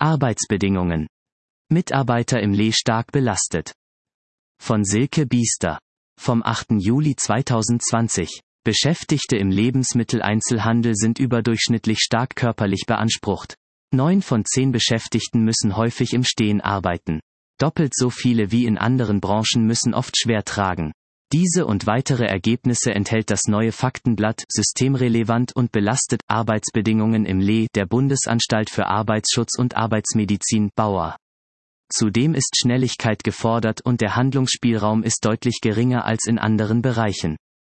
Arbeitsbedingungen. Mitarbeiter im Lee stark belastet. Von Silke Biester. Vom 8. Juli 2020. Beschäftigte im Lebensmitteleinzelhandel sind überdurchschnittlich stark körperlich beansprucht. 9 von 10 Beschäftigten müssen häufig im Stehen arbeiten. Doppelt so viele wie in anderen Branchen müssen oft schwer tragen. Diese und weitere Ergebnisse enthält das neue Faktenblatt Systemrelevant und belastet Arbeitsbedingungen im Lee der Bundesanstalt für Arbeitsschutz und Arbeitsmedizin Bauer. Zudem ist Schnelligkeit gefordert und der Handlungsspielraum ist deutlich geringer als in anderen Bereichen.